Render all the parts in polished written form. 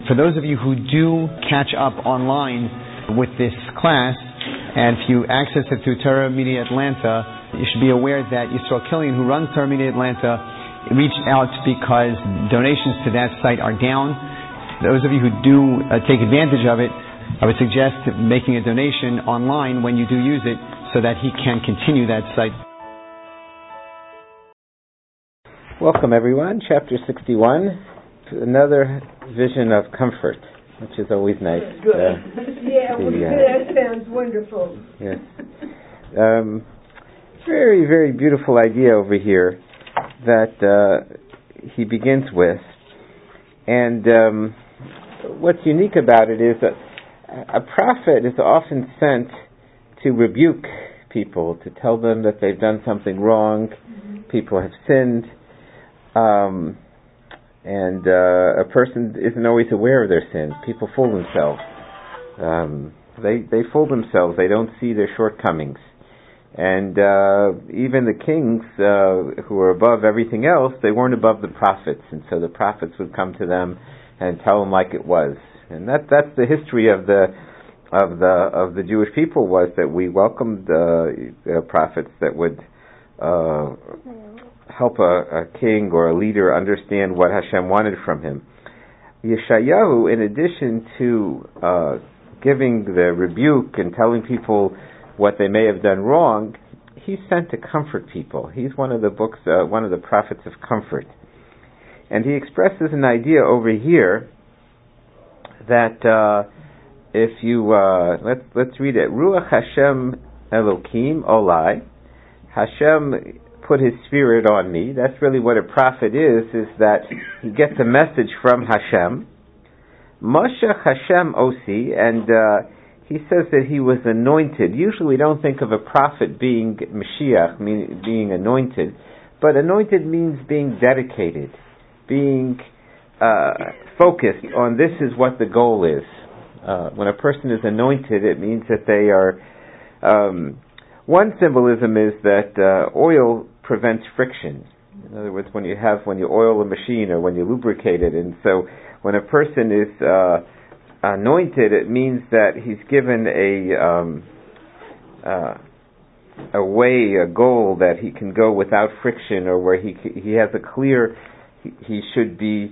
For those of you who do catch up online with this class, and if you access it through Torah Media Atlanta, you should be aware that Yisrael Killian, who runs Torah Media Atlanta, reached out because donations to that site are down. Those of you who do take advantage of it, I would suggest making a donation online when you do use it so that he can continue that site. Welcome everyone, Chapter 61. Another vision of comfort, which is always nice. Good. That sounds wonderful. Yes. Very, very beautiful idea over here that he begins with. And what's unique about it is that a prophet is often sent to rebuke people, to tell them that they've done something wrong, people have sinned. And a person isn't always aware of their sins. People fool themselves. They fool themselves. They don't see their shortcomings. And even the kings who were above everything else, they weren't above the prophets. And so the prophets would come to them and tell them like it was. And that's the history of the Jewish people, was that we welcomed prophets that would help a king or a leader understand what Hashem wanted from him. Yeshayahu, in addition to giving the rebuke and telling people what they may have done wrong, he's sent to comfort people. He's one of the prophets of comfort. And he expresses an idea over here that if you let's read it. Ruach Hashem Elokim Olai. Hashem put his spirit on me. That's really what a prophet is that he gets a message from Hashem. Mashach Hashem Osi, and he says that he was anointed. Usually we don't think of a prophet being Mashiach, meaning being anointed, but anointed means being dedicated, being focused on this is what the goal is. When a person is anointed, it means that they are... one symbolism is that oil prevents friction. In other words, when you oil a machine or when you lubricate it, and so when a person is anointed, it means that he's given a way, a goal that he can go without friction, or where he has a clear. He should be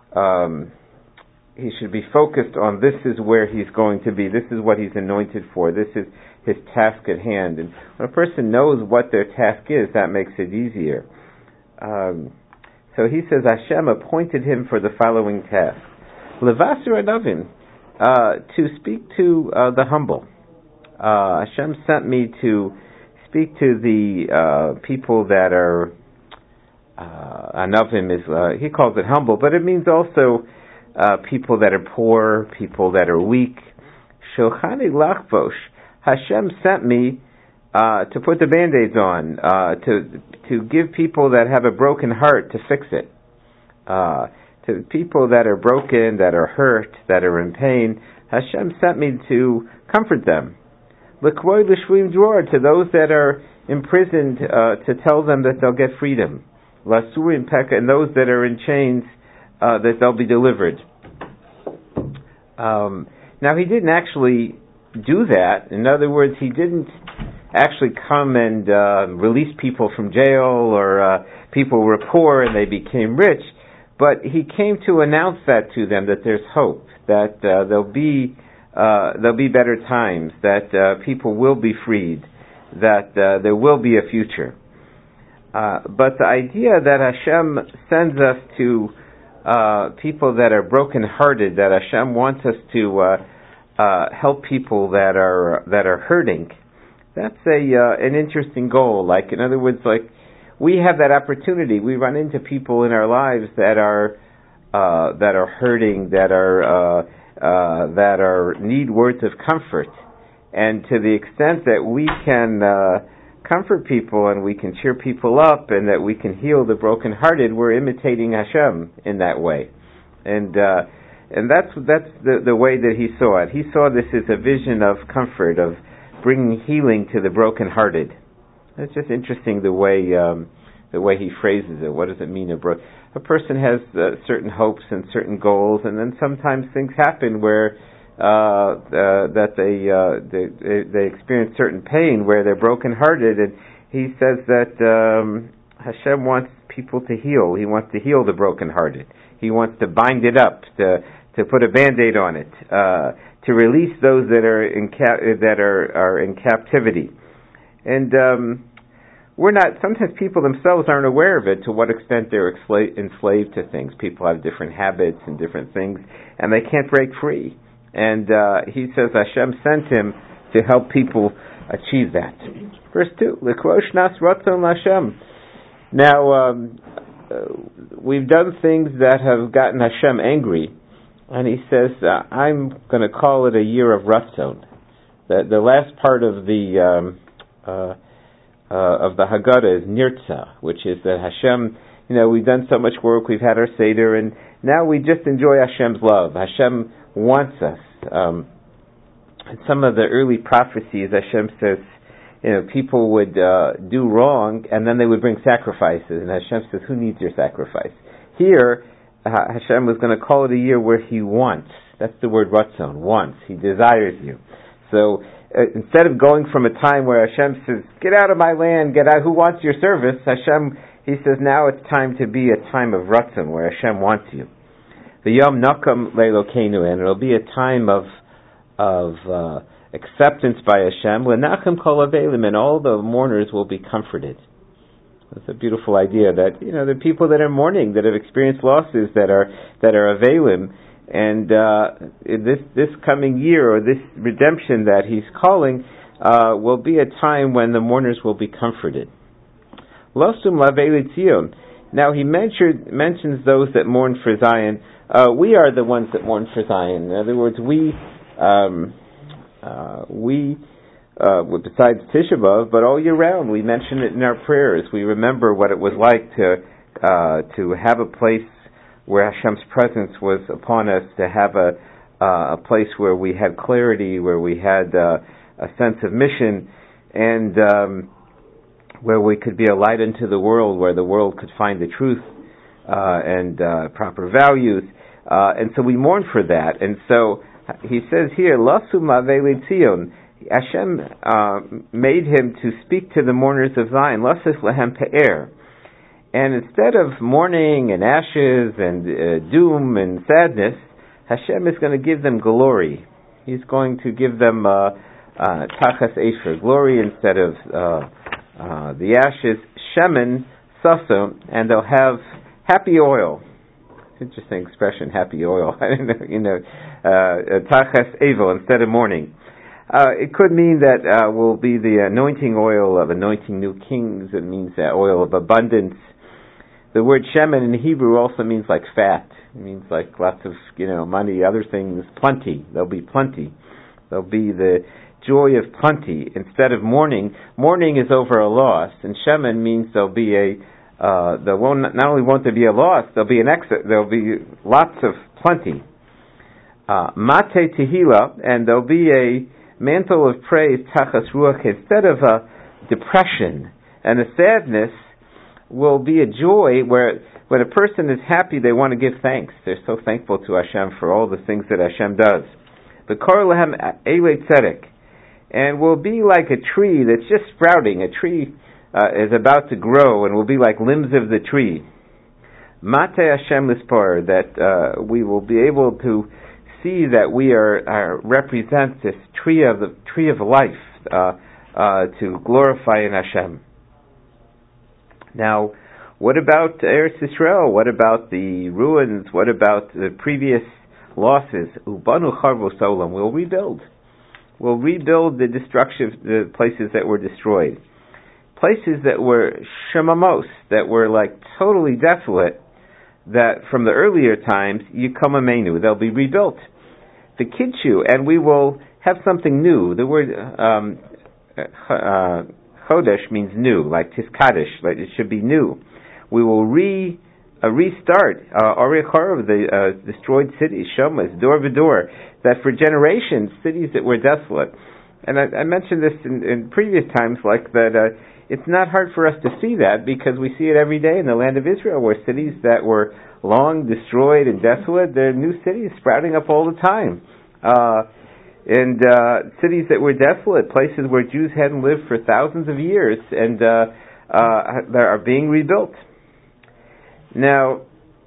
focused on this is where he's going to be. This is what he's anointed for. This is his task at hand. And when a person knows what their task is, that makes it easier. So he says Hashem appointed him for the following task. Levasser Anavim, to speak to the humble. Hashem sent me to speak to the people that are Anavim is he calls it humble, but it means also people that are poor, people that are weak. Shochani Lachvosh. Hashem sent me to put the Band-Aids on, to give people that have a broken heart to fix it. To people that are broken, that are hurt, that are in pain, Hashem sent me to comfort them. L'kvoi l'shvuim dror, to those that are imprisoned, to tell them that they'll get freedom. L'asurim peka, and those that are in chains, that they'll be delivered. Now he didn't actually do that. In other words, he didn't actually come and release people from jail, or people were poor and they became rich, but he came to announce that to them, that there's hope, that there'll be better times, that people will be freed, that there will be a future. But the idea that Hashem sends us to people that are broken-hearted, that Hashem wants us to help people that are hurting, that's an interesting goal. Like, in other words, like, we have that opportunity. We run into people in our lives that are hurting, that need words of comfort, and to the extent that we can comfort people and we can cheer people up and that we can heal the brokenhearted, we're imitating Hashem in that way, and that's the way that he saw it. He saw this as a vision of comfort, of bringing healing to the brokenhearted. It's just interesting the way the way he phrases it. What does it mean? A person has certain hopes and certain goals, and then sometimes things happen where that they experience certain pain, where they're brokenhearted, and he says that Hashem wants people to heal. He wants to heal the brokenhearted. He wants to bind it up, to put a Band-Aid on it, to release those that are in captivity. And sometimes people themselves aren't aware of it, to what extent they're enslaved to things. People have different habits and different things, and they can't break free. And he says Hashem sent him to help people achieve that. Verse 2, L'krosh nas ratzon l'Hashem. Now, we've done things that have gotten Hashem angry, and he says, I'm going to call it a year of ratzon. The last part of the Haggadah is Nirtza, which is that Hashem, we've done so much work, we've had our Seder, and now we just enjoy Hashem's love. Hashem wants us. In some of the early prophecies, Hashem says, people would do wrong, and then they would bring sacrifices, and Hashem says, who needs your sacrifice? Here, Hashem was going to call it a year where He wants. That's the word ratzon, wants. He desires you. So, instead of going from a time where Hashem says, get out of my land, get out, who wants your service? Hashem, He says, now it's time to be a time of ratzon, where Hashem wants you. The Yom Nakam Leilokenu, and it'll be a time of acceptance by Hashem. L'nachem kol avelim, and all the mourners will be comforted. That's a beautiful idea that, the people that are mourning, that have experienced losses, that are avelim, and this coming year, or this redemption that He's calling, will be a time when the mourners will be comforted. Losum laveli Tzion. Now He mentions those that mourn for Zion. We are the ones that mourn for Zion. In other words, we besides Tisha B'Av, but all year round, we mention it in our prayers. We remember what it was like to have a place where Hashem's presence was upon us, to have a place where we had clarity, where we had a sense of mission, and where we could be a light into the world, where the world could find the truth and proper values. And so we mourn for that. And so he says here, Lasum Laveli Tzion. Hashem made him to speak to the mourners of Zion. Lasis Lehem Pe'er. And instead of mourning and ashes and doom and sadness, Hashem is going to give them glory. He's going to give them Tachas Efer, glory instead of the ashes, Shemen, Saso, and they'll have happy oil. Interesting expression, happy oil. I don't know, Tachas Evel instead of mourning. It could mean that will be the anointing oil of anointing new kings. It means that oil of abundance. The word shemen in Hebrew also means like fat. It means like lots of, money, other things, plenty. There'll be plenty. There'll be the joy of plenty. Instead of mourning, mourning is over a loss, and shemen means there'll be not only won't there be a loss, there'll be there'll be lots of plenty. Mate tehila, and there'll be a mantle of praise, tachas ruach, instead of a depression and a sadness, will be a joy where when a person is happy, they want to give thanks. They're so thankful to Hashem for all the things that Hashem does. The kor lehem elei tzedek, and will be like a tree that's just sprouting. A tree is about to grow and will be like limbs of the tree. Mate Hashem lispar, that we will be able to see that we represent this tree of life to glorify in Hashem. Now, what about Eretz Yisrael? What about the ruins? What about the previous losses? Ubanu charvos olam. We'll rebuild. We'll rebuild the places that were destroyed. Places that were shemamos, that were like totally desolate, that from the earlier times, Yikom Amenu, they'll be rebuilt. The Kidshu, and we will have something new. The word Chodesh means new, like Tiskadish, like it should be new. We will restart Arei Charav, the destroyed cities, Shomas, Dor V'Dor, that for generations, cities that were desolate. And I mentioned this in previous times, like that it's not hard for us to see that because we see it every day in the land of Israel, where cities that were long destroyed and desolate, there are new cities sprouting up all the time. And cities that were desolate, places where Jews hadn't lived for thousands of years, and they are being rebuilt. Now,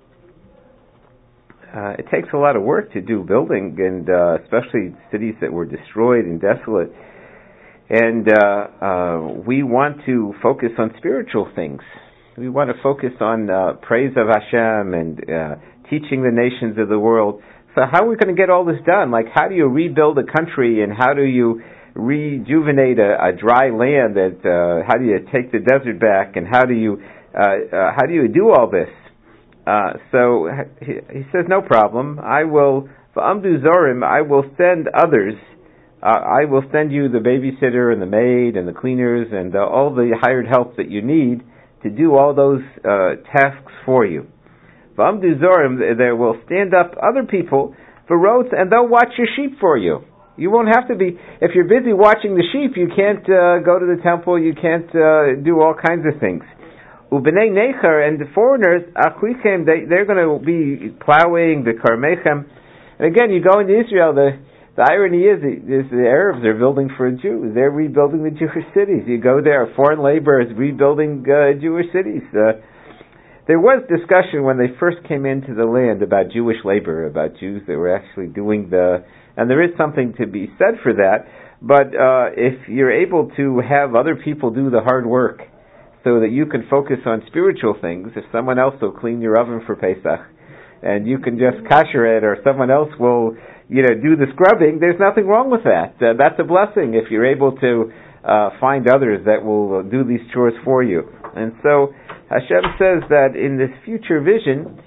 it takes a lot of work to do building, and especially cities that were destroyed and desolate. And we want to focus on spiritual things. We want to focus on praise of Hashem and teaching the nations of the world. So how are we going to get all this done? Like, how do you rebuild a country, and how do you rejuvenate a dry land? How do you take the desert back, and how do you do all this? So he says, no problem. I will send others. I will send you the babysitter and the maid and the cleaners and all the hired help that you need to do all those tasks for you. There will stand up other people for roads, and they'll watch your sheep for you. You won't have to be, if you're busy watching the sheep, you can't go to the temple, you can't do all kinds of things. U'bnei Necher, and the foreigners, Achlichem, they're going to be plowing the Karmechem. And again, you go into Israel, the irony is the Arabs are building for Jews. They're rebuilding the Jewish cities. You go there, foreign labor is rebuilding Jewish cities. There was discussion when they first came into the land about Jewish labor, about Jews that were actually doing and there is something to be said for that, but if you're able to have other people do the hard work so that you can focus on spiritual things, if someone else will clean your oven for Pesach, and you can just kasher it, or someone else will do the scrubbing, there's nothing wrong with that. That's a blessing if you're able to find others that will do these chores for you. And so Hashem says that in this future vision,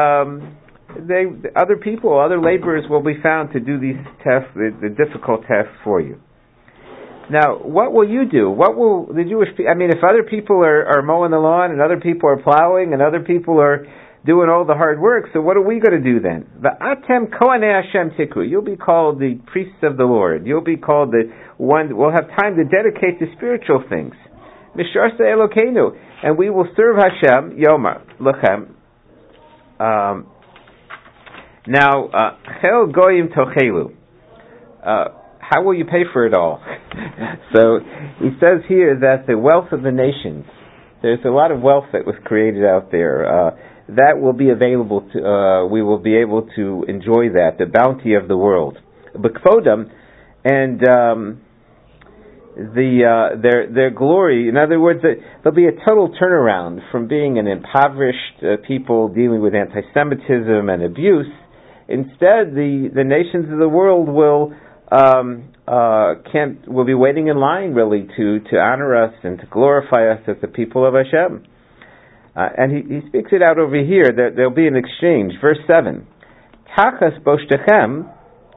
other laborers will be found to do these tasks, the difficult tasks for you. Now, what will you do? What will the Jewish people, if other people are mowing the lawn, and other people are plowing, and other people are doing all the hard work, so what are we going to do then? Va'atem kohanei Hashem tikru. You'll be called the priests of the Lord. You'll be called the one, we'll have time to dedicate to spiritual things. Misharsa Elokeinu. And we will serve Hashem, Yomar, Lechem. Now, Chel Goyim Tochelu. How will you pay for it all? So, he says here that the wealth of the nations, there's a lot of wealth that was created out there. That will be available to, we will be able to enjoy that, the bounty of the world. B'kvodam, and their glory, in other words, there'll be a total turnaround from being an impoverished people dealing with anti-Semitism and abuse. Instead, the nations of the world will be waiting in line really to honor us and to glorify us as the people of Hashem. And he speaks it out over here that there'll be an exchange. Verse 7. Tachas boштechem,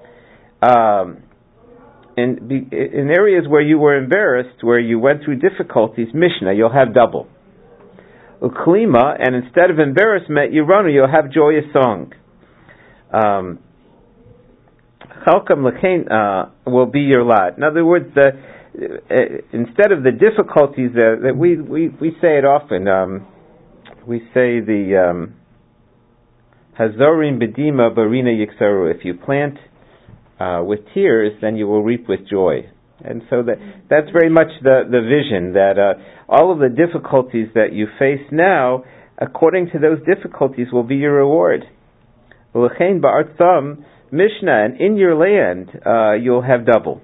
in areas where you were embarrassed, where you went through difficulties, Mishnah, you'll have double. Uklima, and instead of embarrassment, Yironu, you'll have joyous song. Chalkam Lechein will be your lot. In other words, instead of the difficulties that we say it often, we say the Hazorim Bedima Barina Yiksaru. If you plant with tears, then you will reap with joy. And so that's very much the vision, that all of the difficulties that you face now, according to those difficulties, will be your reward. L'chein ba'artzam Mishnah, and in your land you'll have double.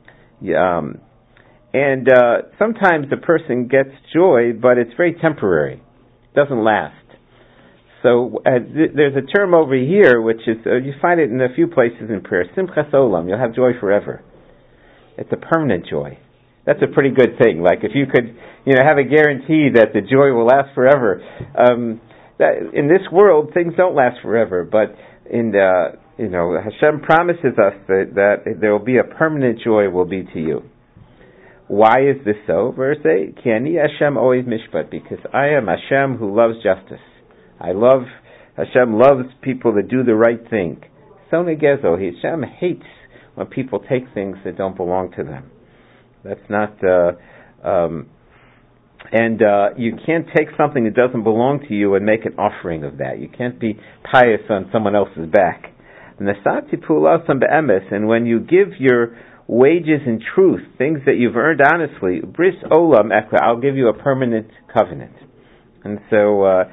And sometimes a person gets joy, but it's very temporary. It doesn't last. So there's a term over here, which is, you find it in a few places in prayer, Simchas Olam, you'll have joy forever. It's a permanent joy. That's a pretty good thing. Like if you could, have a guarantee that the joy will last forever. That in this world, things don't last forever, but Hashem promises us that there will be a permanent joy will be to you. Why is this so? Verse 8, Ki ani Hashem ohev mishpat, because I am Hashem who loves justice. Hashem loves people that do the right thing. Sonegezo, Hashem hates when people take things that don't belong to them. That's not, And you can't take something that doesn't belong to you and make an offering of that. You can't be pious on someone else's back. And when you give your wages in truth, things that you've earned honestly, bris olam ekra, I'll give you a permanent covenant. And so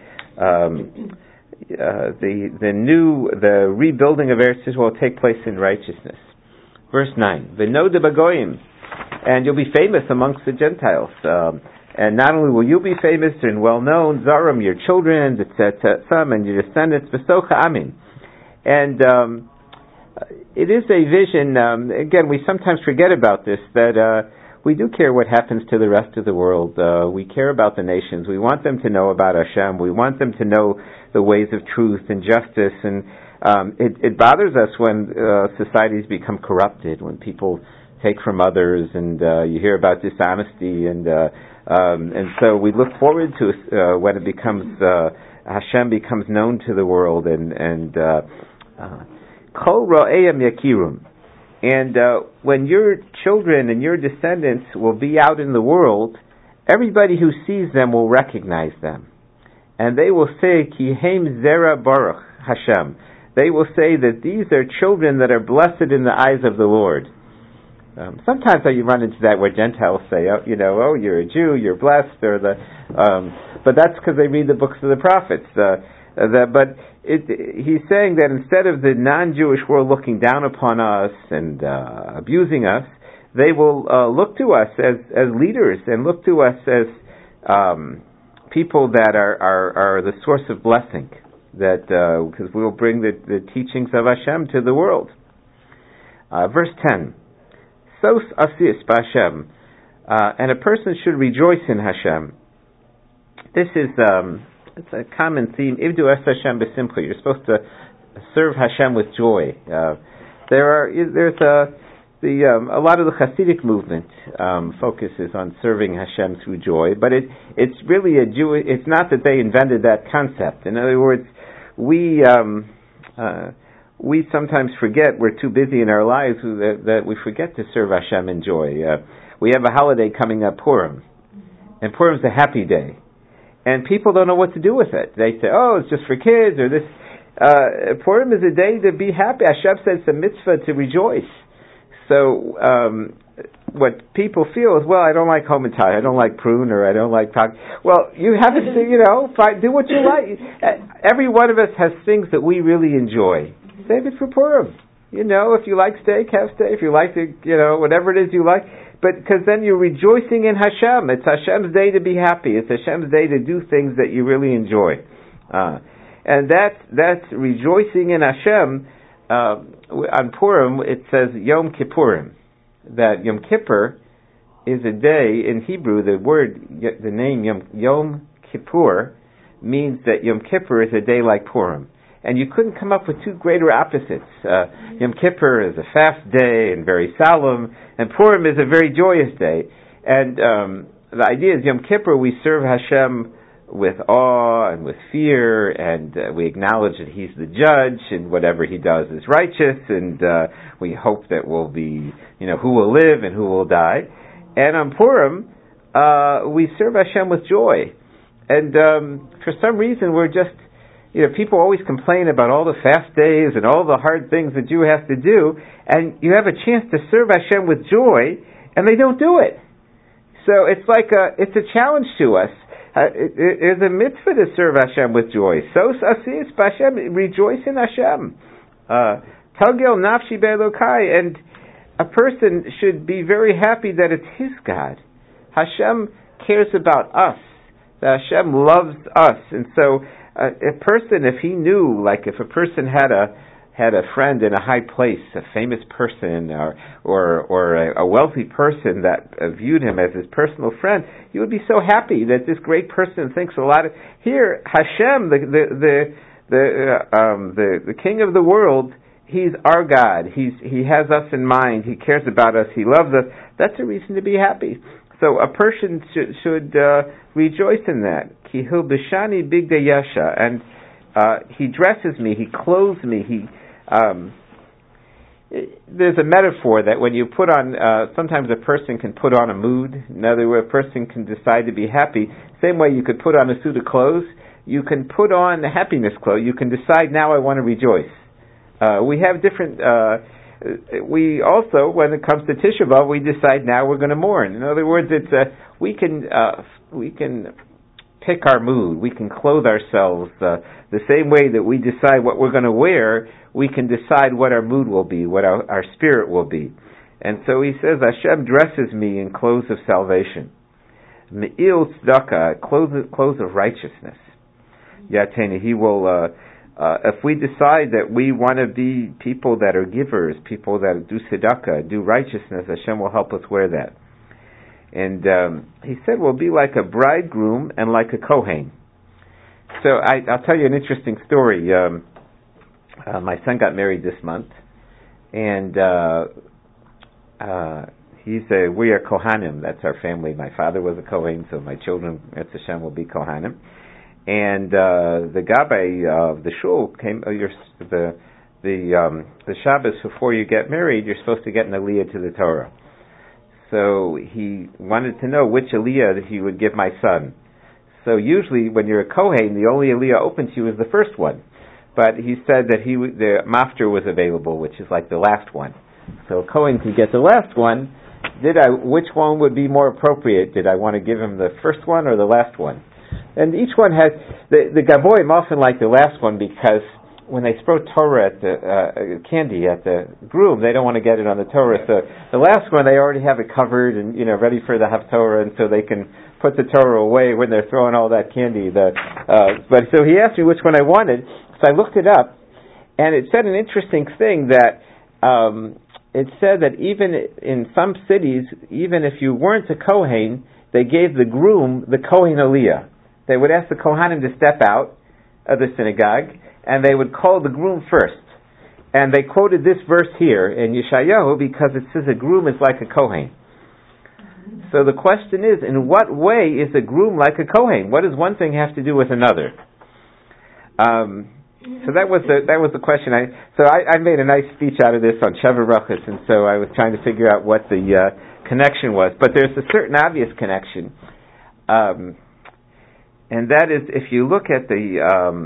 the rebuilding of Eretz Yisrael will take place in righteousness. Verse 9, V'noda b'goyim, and you'll be famous amongst the Gentiles. And not only will you be famous and well known, Zaram, your children, some and your descendants, V'socha amin. And it is a vision, again, we sometimes forget about this, that we do care what happens to the rest of the world. We care about the nations. We want them to know about Hashem. We want them to know the ways of truth and justice. And it bothers us when societies become corrupted, when people take from others, and you hear about dishonesty. And so we look forward to when it becomes Hashem becomes known to the world, and Kol Ra'eyam Yakirum. And when your children and your descendants will be out in the world, everybody who sees them will recognize them. And they will say, Ki heim zera baruch Hashem. They will say that these are children that are blessed in the eyes of the Lord. Sometimes you run into that where Gentiles say, oh, you're a Jew, you're blessed, or but that's because they read the books of the prophets. But he's saying that instead of the non-Jewish world looking down upon us and abusing us, they will look to us as leaders and look to us as people that are the source of blessing. That because we will bring the teachings of Hashem to the world. Verse 10. Sos asis b'Hashem, and a person should rejoice in Hashem. This is it's a common theme. Ivdu es Hashem b'simcha. You're supposed to serve Hashem with joy. There's a lot of the Hasidic movement focuses on serving Hashem through joy, but it's really it's not that they invented that concept. In other words, we sometimes forget, we're too busy in our lives that we forget to serve Hashem in joy. We have a holiday coming up, Purim. And Purim's a happy day. And people don't know what to do with it. They say, oh, it's just for kids, or this. Purim is a day to be happy. Hashem says it's a mitzvah to rejoice. So, what people feel is, well, I don't like Homitai, I don't like prune, or I don't like Pak. Well, you have to, do what you like. Every one of us has things that we really enjoy. Save it for Purim. If you like steak, have steak. If you like to, whatever it is you like. But because then you're rejoicing in Hashem. It's Hashem's day to be happy. It's Hashem's day to do things that you really enjoy. And that's rejoicing in Hashem. On Purim, it says Yom Kippurim. That Yom Kippur is a day, in Hebrew, the name Yom Kippur means that Yom Kippur is a day like Purim. And you couldn't come up with two greater opposites. Yom Kippur is a fast day and very solemn, and Purim is a very joyous day. And the idea is Yom Kippur, we serve Hashem with awe and with fear, and we acknowledge that He's the judge, and whatever He does is righteous, and we hope that we'll be, who will live and who will die. And on Purim, we serve Hashem with joy. And for some reason, we're just, people always complain about all the fast days and all the hard things the Jew has to do, and you have a chance to serve Hashem with joy, and they don't do it. So it's it's a challenge to us. It is a mitzvah to serve Hashem with joy. Sos asis b'Hashem, rejoice in Hashem. Tagel nafshi be'elokai, and a person should be very happy that it's his God. Hashem cares about us. That Hashem loves us, and so a person, if he knew, if a person had a friend in a high place, a famous person, or a wealthy person that viewed him as his personal friend, he would be so happy that this great person thinks a lot of. Here, Hashem, the King of the world, He's our God. He has us in mind. He cares about us. He loves us. That's a reason to be happy. So a person should rejoice in that. Ki hu b'shani bigdei yasha, and He dresses me, He clothes me, there's a metaphor that when you put on, sometimes a person can put on a mood. In other words, a person can decide to be happy. Same way you could put on a suit of clothes. You can put on the happiness clothes. You can decide, now I want to rejoice. We have different, we also, when it comes to Tisha B'Av, we decide now we're going to mourn. In other words, it's we can pick our mood. We can clothe ourselves the same way that we decide what we're going to wear. We can decide what our mood will be, what our spirit will be. And so he says, Hashem dresses me in clothes of salvation. Me'il tzedakah, clothes of righteousness. Yatena, he will, if we decide that we want to be people that are givers, people that do tzedakah, do righteousness, Hashem will help us wear that. And he said we'll be like a bridegroom and like a Kohen. So I'll tell you an interesting story. My son got married this month, and we are Kohanim. That's our family. My father was a Kohen, so my children, Etz Hashem, will be Kohanim. And the Gabbai of the shul came. The Shabbos before you get married, you're supposed to get an aliyah to the Torah. So he wanted to know which aliyah that he would give my son. So usually when you're a Kohen, the only aliyah open to you is the first one. But he said that the mafter was available, which is like the last one. So a Kohen could get the last one. Which one would be more appropriate? Did I want to give him the first one or the last one? And each one has, the Gaboim often like the last one because when they throw Torah at the candy at the groom, they don't want to get it on the Torah. So the last one, they already have it covered and ready for the Haftorah, and so they can put the Torah away when they're throwing all that candy. But so he asked me which one I wanted, so I looked it up, and it said an interesting thing that it said that even in some cities, even if you weren't a Kohen, they gave the groom the Kohen Aliyah. They would ask the Kohanim to step out of the synagogue, and they would call the groom first. And they quoted this verse here in Yeshayahu because it says a groom is like a Kohen. So the question is, in what way is a groom like a Kohen? What does one thing have to do with another? So that was the question. I made a nice speech out of this on Sheva Brachos, and so I was trying to figure out what the connection was. But there's a certain obvious connection, and that is if you look at the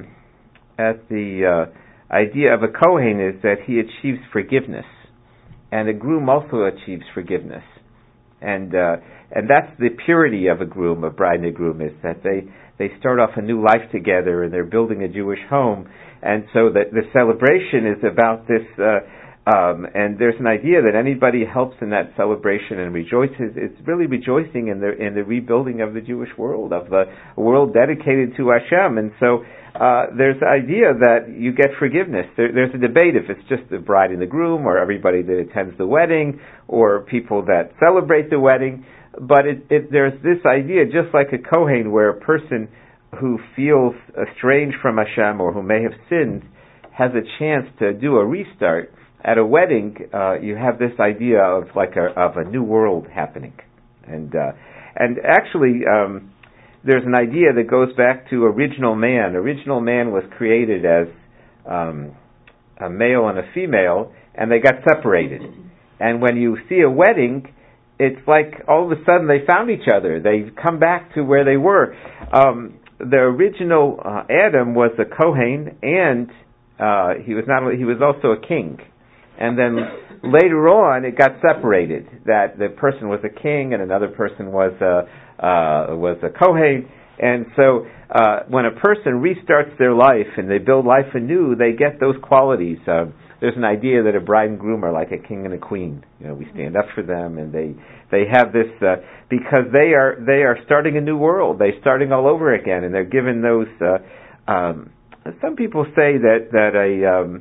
idea of a Kohen is that he achieves forgiveness, and a groom also achieves forgiveness, and that's the purity of a groom, a bride and a groom, is that they start off a new life together and they're building a Jewish home, and so that the celebration is about this. And there's an idea that anybody helps in that celebration and rejoices. It's really rejoicing in the rebuilding of the Jewish world, of the world dedicated to Hashem. And so there's the idea that you get forgiveness. There's a debate if it's just the bride and the groom, or everybody that attends the wedding, or people that celebrate the wedding. But there's this idea, just like a Kohen, where a person who feels estranged from Hashem or who may have sinned has a chance to do a restart. At a wedding, you have this idea of a new world happening, and actually, there's an idea that goes back to original man. Original man was created as a male and a female, and they got separated. And when you see a wedding, it's like all of a sudden they found each other. They come back to where they were. The original Adam was a Kohen, and he was also a king. And then later on, it got separated. That the person was a king and another person was a Kohen. And so, when a person restarts their life and they build life anew, they get those qualities. There's an idea that a bride and groom are like a king and a queen. We stand up for them, and they have this because they are starting a new world. They're starting all over again, and they're given those. Some people say that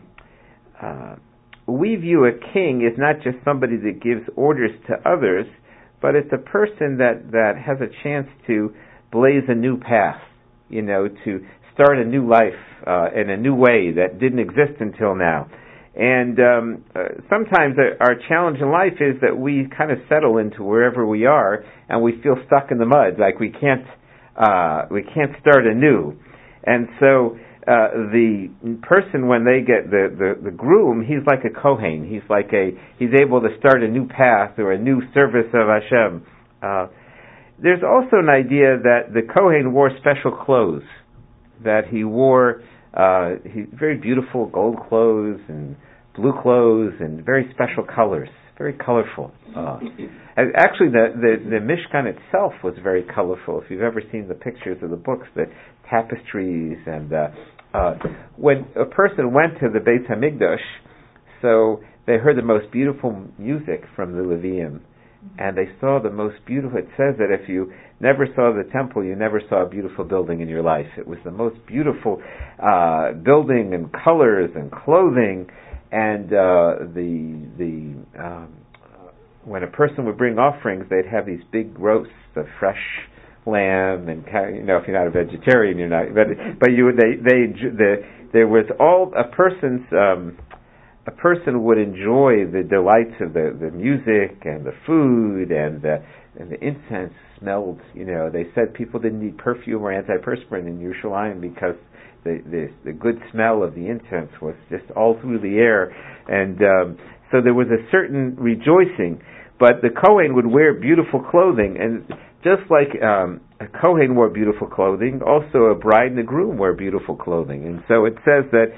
we view a king as not just somebody that gives orders to others, but it's a person that has a chance to blaze a new path, to start a new life in a new way that didn't exist until now. And sometimes our challenge in life is that we kind of settle into wherever we are, and we feel stuck in the mud, like we can't start anew. And so the person, when they get the groom, he's like a Kohen. He's able to start a new path or a new service of Hashem. There's also an idea that the Kohen wore special clothes, that he wore very beautiful gold clothes and blue clothes and very special colors, very colorful. Actually, the Mishkan itself was very colorful. If you've ever seen the pictures of the books, the tapestries, and when a person went to the Beit HaMikdash, so they heard the most beautiful music from the Leviim, and they saw the most beautiful. It says that if you never saw the temple, you never saw a beautiful building in your life. It was the most beautiful building and colors and clothing, and when a person would bring offerings, they'd have these big roasts of fresh lamb, and if you're not a vegetarian, you're not. But there was all a person would enjoy the delights of the music and the food and the incense smelled. They said people didn't need perfume or antiperspirant in Yerushalayim because the good smell of the incense was just all through the air, and so there was a certain rejoicing. But the Kohen would wear beautiful clothing, and just like a Kohen wore beautiful clothing, also a bride and a groom wore beautiful clothing. And so it says that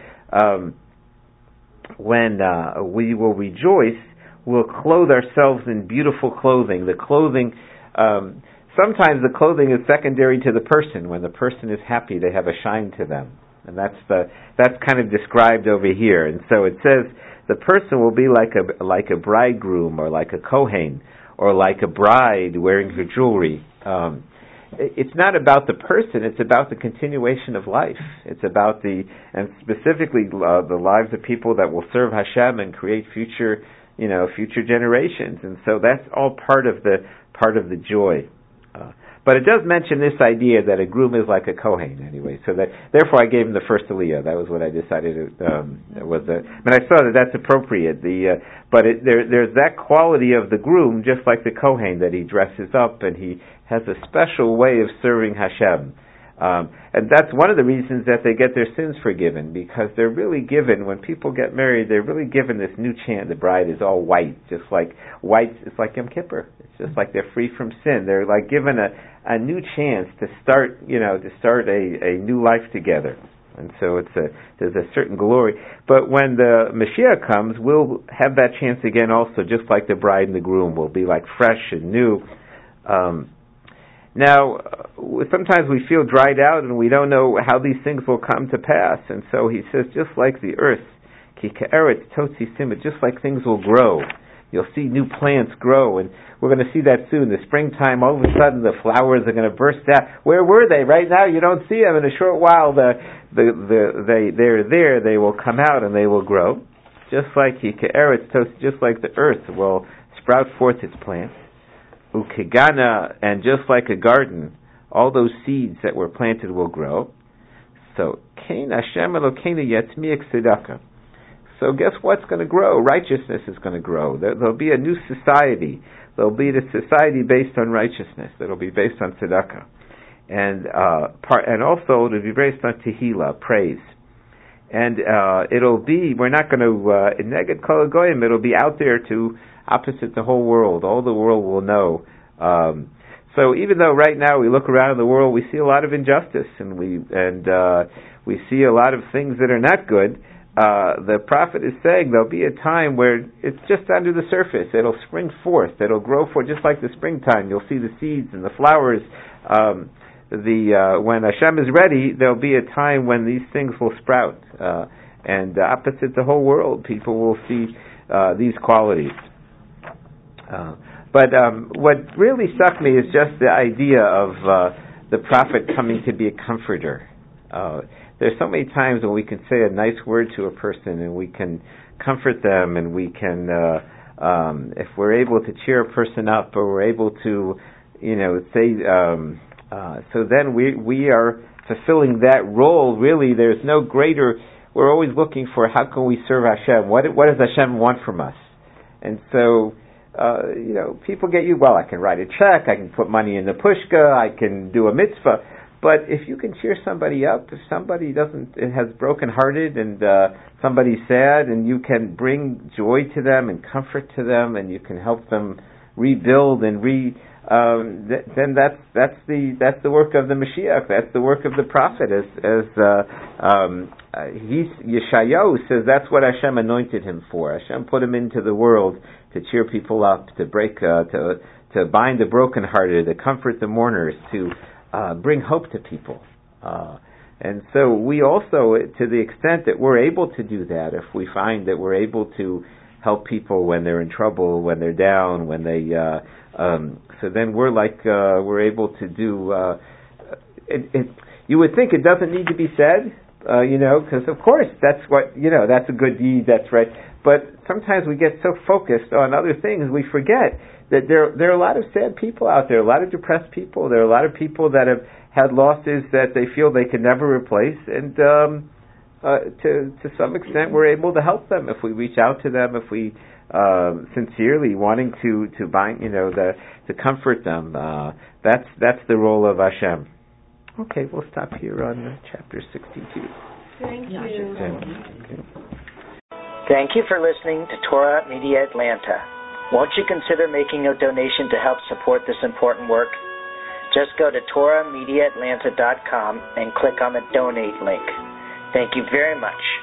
when we will rejoice, we'll clothe ourselves in beautiful clothing. The clothing, sometimes the clothing is secondary to the person. When the person is happy, they have a shine to them. And that's kind of described over here. And so it says the person will be like a bridegroom, or like a Kohen, or like a bride wearing her jewelry. It's not about the person, it's about the continuation of life. It's about and specifically the lives of people that will serve Hashem and create future generations. And so that's all part of the joy. But it does mention this idea that a groom is like a Kohen anyway. So therefore I gave him the first aliyah. That was what I decided I saw that that's appropriate. There's that quality of the groom, just like the Kohen, that he dresses up and he has a special way of serving Hashem. And that's one of the reasons that they get their sins forgiven, because they're really given, when people get married, they're really given this new chance. The bride is all white, just like white, it's like Yom Kippur. It's just like they're free from sin. They're like given a new chance to start a new life together. And so there's a certain glory. But when the Mashiach comes, we'll have that chance again also, just like the bride and the groom will be like fresh and new. Now, sometimes we feel dried out and we don't know how these things will come to pass. And so he says, just like the earth, ki ka'eretz totzi simit, just like things will grow. You'll see new plants grow, and we're going to see that soon. The springtime, all of a sudden the flowers are going to burst out. Where were they? Right now you don't see them. In a short while they're there, they will come out and they will grow. Just like ki ka'eretz totzi, just like the earth will sprout forth its plants. Ukigana, and just like a garden, all those seeds that were planted will grow. So, Kain Hashem Elokeinu Yatzmiach Tzedakah. So guess what's going to grow? Righteousness is going to grow. There'll be a new society. There'll be the society based on righteousness. That'll be based on tzedakah. And also it'll be based on tehillah, praise. And it'll be, we're not going to, in Neged Kol Goyim, it'll be out there to opposite the whole world. All the world will know. So even though right now we look around in the world, we see a lot of injustice, and we see a lot of things that are not good, the prophet is saying there'll be a time where it's just under the surface. It'll spring forth. It'll grow forth just like the springtime. You'll see the seeds and the flowers. When Hashem is ready, there'll be a time when these things will sprout. And opposite the whole world, people will see these qualities. But what really struck me is just the idea of the prophet coming to be a comforter. There's so many times when we can say a nice word to a person and we can comfort them, and we can, if we're able to cheer a person up, or we're able to, say, so then we are fulfilling that role. Really, there's no greater. We're always looking for how can we serve Hashem. What does Hashem want from us? And so, people get you. Well, I can write a check. I can put money in the pushka. I can do a mitzvah. But if you can cheer somebody up, if somebody has broken-hearted and somebody's sad, and you can bring joy to them and comfort to them, and you can help them rebuild and then that's the work of the Mashiach. That's the work of the prophet. Yeshayahu says that's what Hashem anointed him for. Hashem put him into the world to cheer people up, to break, to bind the brokenhearted, to comfort the mourners, to bring hope to people. And so we also, to the extent that we're able to do that, if we find that we're able to help people when they're in trouble, when they're down, when they, so then we're able to do, you would think it doesn't need to be said, because of course that's a good deed, that's right. But sometimes we get so focused on other things, we forget that there are a lot of sad people out there, a lot of depressed people, there are a lot of people that have had losses that they feel they can never replace, and to some extent we're able to help them if we reach out to them, if we sincerely wanting to bind, to comfort them. That's the role of Hashem. Okay, we'll stop here on chapter 62. Thank you. Okay. Thank you for listening to Torah Media Atlanta. Won't you consider making a donation to help support this important work? Just go to TorahMediaAtlanta.com and click on the donate link. Thank you very much.